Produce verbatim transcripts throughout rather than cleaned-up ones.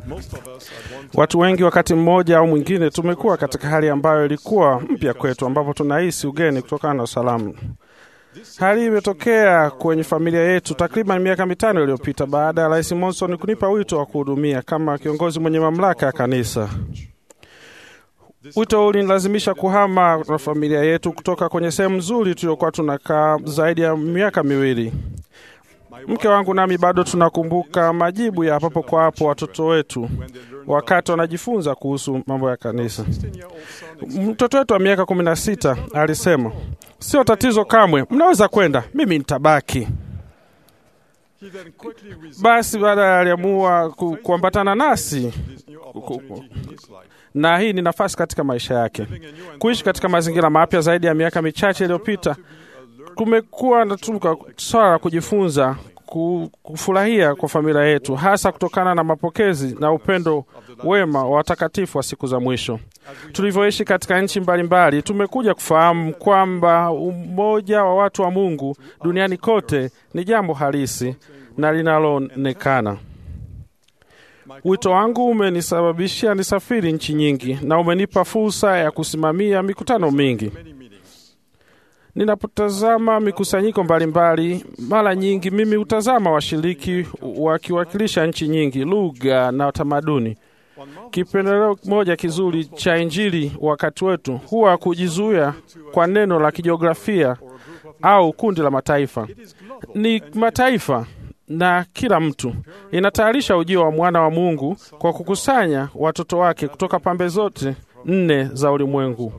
Watu wengi wakati mmoja au mwingine tumekuwa katika hali ambayo ilikuwa mpya kwetu, ambapo tunahisi ugeni kutokana na usalama. Hali imetokea kwenye familia yetu takriban miaka mitano iliyopita baada ya Rais Monson kunipa wito wa kuhudumia kama kiongozi mwenye mamlaka ya kanisa. Wito ulinilazimisha kuhama na familia yetu kutoka kwenye sehemu nzuri tuliyokuwa tunakaa zaidi ya miaka miwili. Mke wangu nami bado tunakumbuka majibu ya hapo kwa hapo watoto wetu wakati wanajifunza kuhusu mambo ya kanisa. Mtoto wetu wa miaka kumi na sita alisema, "Sio tatizo kamwe, mnaweza kwenda, mimi nitabaki." Basi baada aliamua ku, kuambatana nasi ku, na hii ni nafasi katika maisha yake. Kuishi katika mazingira mapya zaidi ya miaka michache iliyopita, kumekuwa na tuka swala la kujifunza kufurahia kwa familia yetu, hasa kutokana na mapokezi na upendo wema wa watakatifu wa siku za mwisho. Tulivyoishi katika nchi mbalimbali, tumekuja kufahamu kwamba umoja wa watu wa Mungu duniani kote ni jambo halisi na linaloonekana. Wito wangu umenisababisha nisafiri nchi nyingi na umenipa fursa ya kusimamia mikutano mingi. Ninapotazama mikusanyiko mbalimbali, mara nyingi mimi hutazama washiriki wakiwakilisha nchi nyingi, lugha na tamaduni. Kipendeleo moja kizuri cha Injili wakati wetu huwa kujizuia kwa neno la kijiografia au kundi la mataifa. Ni mataifa na kila mtu. Inatayarisha ujio wa mwana wa Mungu kwa kukusanya watoto wake kutoka pembe zote nne za ulimwengu.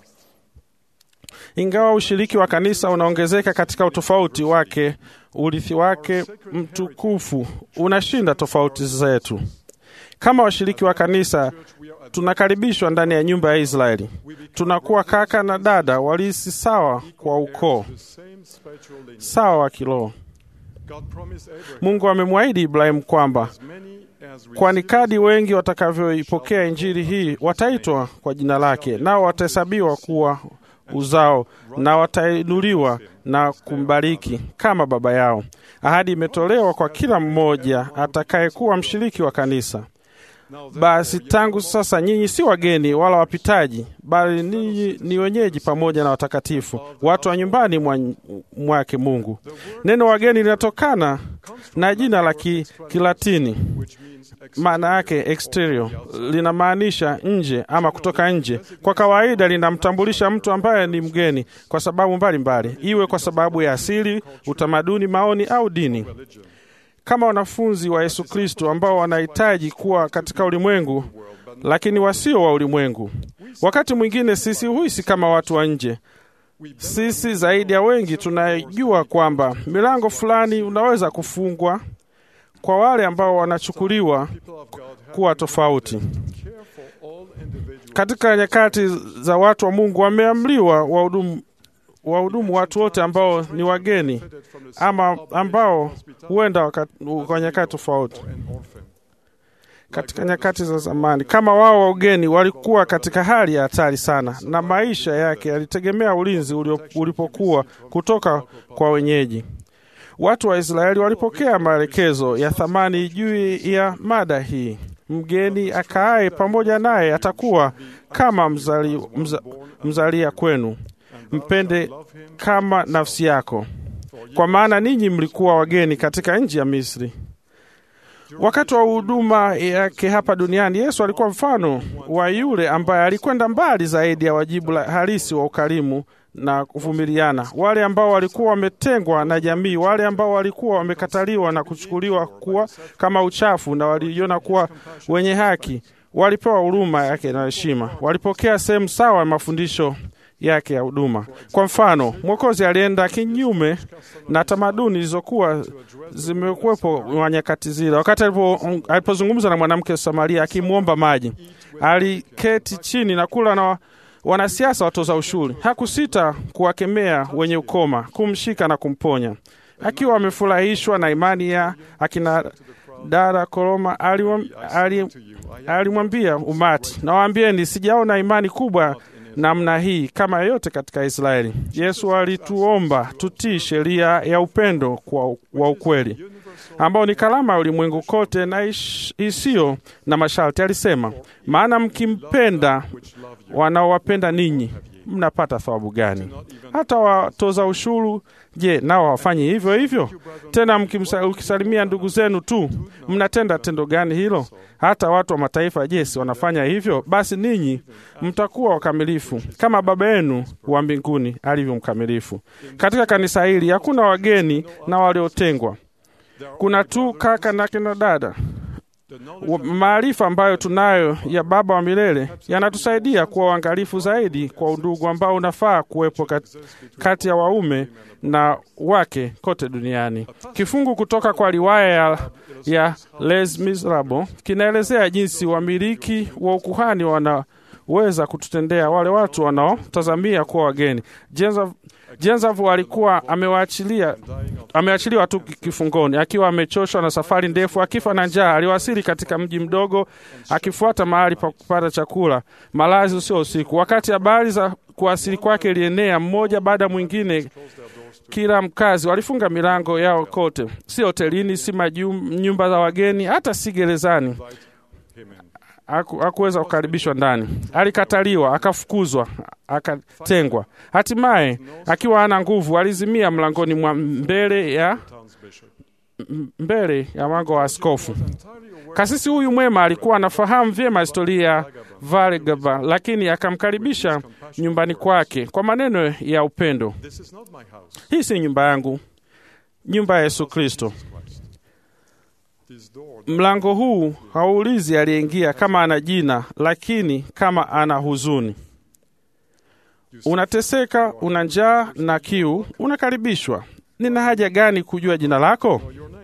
Ingawa ushiriki wa kanisa unaongezeka katika utofauti wake, urithi wake mtukufu unashinda tofauti zetu. Kama washiriki wa kanisa, tunakaribishwa ndani ya nyumba ya Israeli. Tunakuwa kaka na dada walisi sawa kwa ukoo, sawa wa kiroho. Mungu amemwahidi Ibrahimu kwamba kwani kadi wengi watakavyoipokea Injili hii wataitwa kwa jina lake, nao watahesabiwa kuwa uzao na watainuliwa na kumbariki kama baba yao. Ahadi imetolewa kwa kila mmoja atakayekuwa mshiriki wa kanisa. Basi tangu sasa nyinyi si wageni wala wapitaji, bali ninyi ni wenyeji pamoja na watakatifu, watu wa nyumbani mwa, mwake Mungu. Neno wageni linatokana na jina la Kilatini, maana yake exterior, linamaanisha nje ama kutoka nje. Kwa kawaida linamtambulisha mtu ambaye ni mgeni kwa sababu mbalimbali, iwe kwa sababu ya asili, utamaduni, maoni au dini. Kama wanafunzi wa Yesu Kristo ambao wanahitaji kuwa katika ulimwengu lakini wasio wa ulimwengu, wakati mwingine sisi huisi kama watu wa nje. Sisi zaidi ya wengi tunajua kwamba milango fulani unaweza kufungwa kwa wale ambao wanachukuliwa kuwa tofauti. Katika nyakati za watu wa Mungu wameamriwa wahudumu wahudumu watu wote ambao ni wageni ama ambao huenda kwa nyakati tofauti. Katika nyakati za zamani, kama wao wageni walikuwa katika hali ya hatari sana, na maisha yake yalitegemea ulinzi ulipokuwa kutoka kwa wenyeji. Watu wa Israeli walipokea maelekezo ya thamani juu ya mada hii. Mgeni akaaye pamoja naye atakuwa kama mzali, mza, mzalia kwenu. Mpende kama nafsi yako, kwa maana ninyi mlikuwa wageni katika nchi ya Misri. Wakati wa huduma yake hapa duniani, Yesu alikuwa mfano wa yule ambaye alikwenda mbali zaidi ya wajibu halisi wa ukarimu na kuvumiliana. Wale ambao walikuwa wametengwa na jamii, wale ambao walikuwa wamekataliwa na kuchukuliwa kuwa kama uchafu na waliona kuwa wenye haki, walipewa huruma yake na heshima. Walipokea sehemu sawa ya mafundisho yake ya huduma. Kwa mfano, Mwokozi alienda kinyume na tamaduni zilizokuwa zimekuwepo wa nyakati zile. Wakati alipozungumza na mwanamke Samaria akimwomba maji, aliketi chini na kula na wanasiasa watoza ushuru. Hakusita kuwakemea wenye ukoma, kumshika na kumponya. Akiwa amefurahishwa na imani ya akina dada Koroma, alimwambia umati, "Nawaambieni, sijaona imani kubwa namna hii kama yote katika Israeli." Yesu alituomba tutii sheria ya upendo kwa wa ukweli. ambao ni kalama ya ulimwengu kote na ish, isiyo na masharti. Alisema, maana mkimpenda wanaowapenda ninyi, mnapata thawabu gani? Hata watoza ushuru, je, nao hawafanyi hivyo hivyo? Tena mkisalimia ndugu zenu tu, mnatenda tendo gani hilo? Hata watu wa mataifa, je, si wanafanya hivyo? Basi ninyi mtakuwa wakamilifu kama Baba yenu wa mbinguni alivyo mkamilifu. Katika kanisa hili hakuna wageni na waliotengwa. Kuna tu kaka na kina dada. Maarifa ambayo tunayo ya Baba wa milele yanatusaidia kuwa waangalifu zaidi kwa undugu ambao unafaa kuwepo kati, kati ya waume na wake kote duniani. Kifungu kutoka kwa riwaya ya, ya Les Miserables kinaelezea jinsi wamiliki wa ukuhani wanaweza kututendea wale watu wanaotazamia kuwa wageni. Jenzavu alikuwa amewaachilia ameachiliwa tu kifungoni akiwa amechoshwa na safari ndefu, akifa na njaa. Aliwasili katika mji mdogo akifuata mahali pa kupata chakula, malazi usio usiku. Wakati habari za kuwasili kwake ilienea, mmoja baada mwingine, kila mkazi walifunga milango yao kote, si hotelini, si nyumba za wageni, hata si gerezani. Hakuweza kukaribishwa ndani. Alikataliwa, akafukuzwa, akatengwa. Hatimaye akiwa hana nguvu, alizimia mlangoni mwa mbele ya mbele ya mlango wa askofu. Kasisi huyu mwema alikuwa anafahamu vyema historia ya Valgaba, lakini akamkaribisha nyumbani kwake kwa maneno ya upendo. Hii si nyumba yangu, nyumba ya Yesu Kristo. Mlango huu hauulizi aliyeingia kama ana jina, lakini kama ana huzuni. Unateseka, una njaa na kiu, unakaribishwa. Nina haja gani kujua jina lako?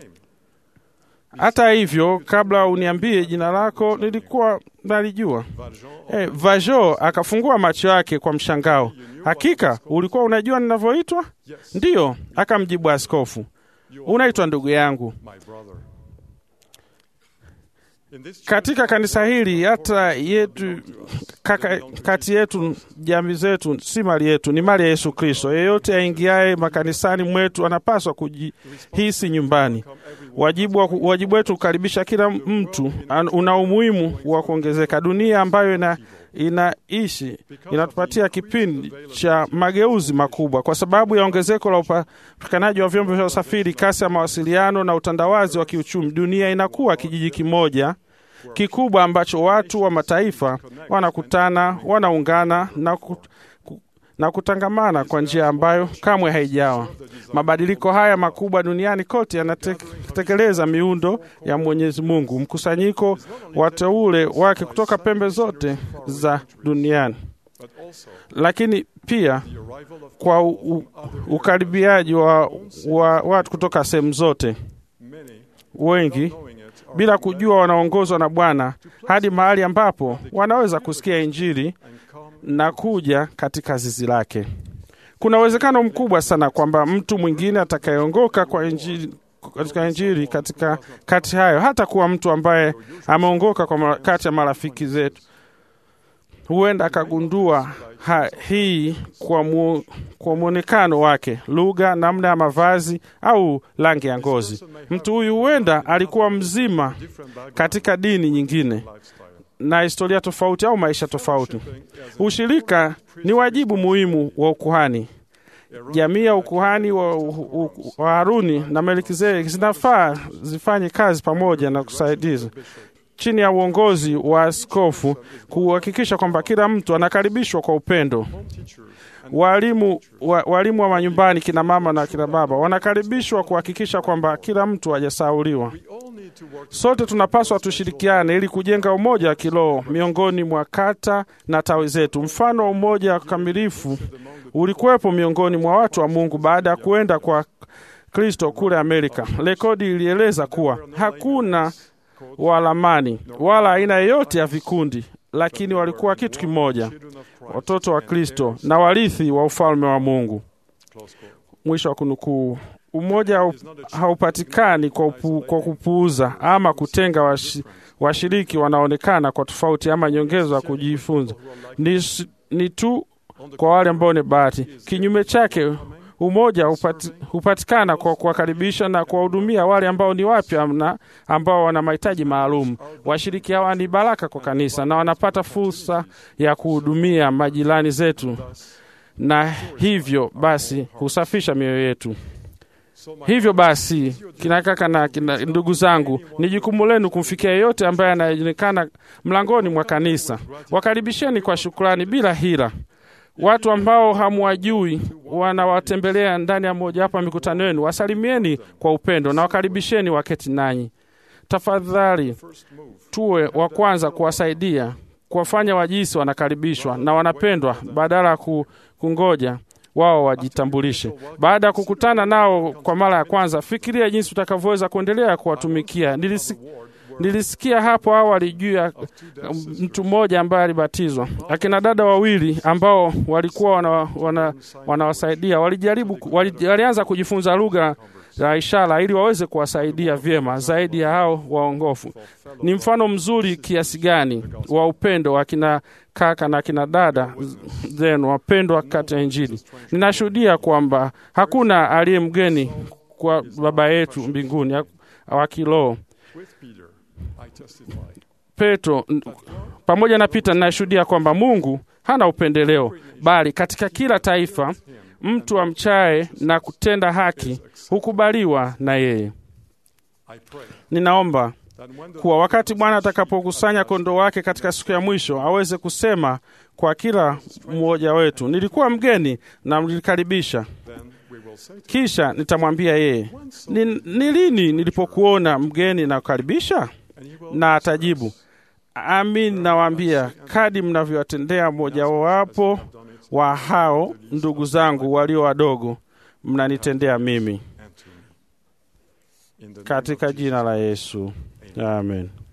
Hata hivyo, kabla uniambie jina lako, nilikuwa nalijua. Eh, Valjean akafungua macho yake kwa mshangao. Hakika, ulikuwa unajua ninavyoitwa? Ndiyo, akamjibu askofu. Unaitwa ndugu yangu. Katika kanisa hili, hata yetu kaka, kati yetu, jamii zetu si mali yetu, ni mali ya Yesu Kristo. Yeyote aingiaye makanisani mwetu anapaswa kujihisi nyumbani. Wajibu wajibu wetu kukaribisha kila mtu una umuhimu wa kuongezeka. Dunia ambayo ina inaishi inatupatia kipindi cha mageuzi makubwa kwa sababu ya ongezeko la upatikanaji wa vyombo vya usafiri, kasi ya mawasiliano na utandawazi wa kiuchumi. Dunia inakuwa kijiji kimoja kikubwa ambacho watu wa mataifa wanakutana, wanaungana na ku, ku, na kutangamana kwa njia ambayo kamwe haijawa. Mabadiliko haya makubwa duniani kote yanatekeleza miundo ya Mwenyezi Mungu, mkusanyiko wateule wake kutoka pembe zote za duniani. Lakini pia kwa u, u, ukaribiaji wa, wa watu kutoka sehemu zote, wengi bila kujua wanaongozwa na Bwana hadi mahali ambapo wanaweza kusikia Injili na kuja katika zizi lake. Kuna uwezekano mkubwa sana kwamba mtu mwingine atakayeongoka kwa Injili katika Injili katika kati hayo hata kuwa mtu ambaye ameongoka kwa kati ya marafiki zetu. Huenda akagundua ha, hii kwa mu, kwa muonekano wake, lugha, namna ya mavazi au rangi ya ngozi. Mtu huyu huenda alikuwa mzima katika dini nyingine na historia tofauti au maisha tofauti. Ushirika ni wajibu muhimu wa ukuhani. Jamii ya ukuhani wa, wa, wa Haruni na Melkizedeki zinafaa zifanye kazi pamoja na kusaidiza chini ya uongozi wa askofu kuhakikisha kwamba kila mtu anakaribishwa kwa upendo. Walimu wa, walimu wa manyumbani, kina mama na kina baba, wanakaribishwa kuhakikisha kwamba kila mtu hajasahauliwa. Sote tunapaswa tushirikiane ili kujenga umoja wa kiroho miongoni mwa kata na tawi zetu. Mfano wa umoja wa kamilifu ulikuwepo miongoni mwa watu wa Mungu baada ya kuenda kwa Kristo kule Amerika. Rekodi ilieleza kuwa hakuna walamani wala aina yoyote ya vikundi, lakini walikuwa kitu kimoja, watoto wa Kristo na warithi wa ufalme wa Mungu. Mwisho wa kunukuu. Umoja haupatikani kwa, upu, kwa kupuuza ama kutenga washi, washiriki wanaonekana kwa tofauti ama nyongezo ya kujifunza. Ni, ni tu kwa wale ambao ni bahati. Kinyume chake, Umoja upati, upatikana kwa kuwakaribisha na kuwahudumia wale ambao ni wapya na ambao wana mahitaji maalum. Washiriki hawa ni baraka kwa kanisa na wanapata fursa ya kuhudumia majirani zetu, na hivyo basi husafisha mioyo yetu. Hivyo basi, kina kaka na kina ndugu zangu, ni jukumu lenu kumfikia yeyote ambaye anaonekana mlangoni mwa kanisa. Wakaribisheni kwa shukrani bila hila. Watu ambao hamwajui wanawatembelea ndani ya moja hapa mikutano yenu, wasalimieni kwa upendo na wakaribisheni waketi nanyi. Tafadhali tuwe wa kwanza kuwasaidia, kuwafanya wajisi wanakaribishwa na wanapendwa badala ya kungoja wao wajitambulishe. Baada ya kukutana nao kwa mara ya kwanza, fikiria jinsi utakavyoweza kuendelea kuwatumikia. Nilisi, nilisikia hapo awali juu ya mtu mmoja ambaye alibatizwa. Akina dada wawili ambao walikuwa wanawasaidia wana, wana walijaribu wali, walianza kujifunza lugha ya ishara ili waweze kuwasaidia vyema zaidi ya hao waongofu. Ni mfano mzuri kiasi gani wa upendo wa kina kaka na kina dada zenu wapendwa katika Injili. Ninashuhudia kwamba hakuna aliye mgeni kwa Baba yetu mbinguni wa kiroho. Petro pamoja na Peter, ninashuhudia kwamba Mungu hana upendeleo, bali katika kila taifa mtu amchaye na kutenda haki hukubaliwa na yeye. Ninaomba kuwa wakati Bwana atakapokusanya kondoo wake katika siku ya mwisho, aweze kusema kwa kila mmoja wetu, nilikuwa mgeni na mlinikaribisha. Kisha nitamwambia yeye, ni, ni lini nilipokuona mgeni na kukaribisha? Na atajibu, amin nawaambia, kadi mnavyowatendea mmoja wapo wa hao ndugu zangu walio wadogo, mnanitendea mimi. Katika jina la Yesu. Amen.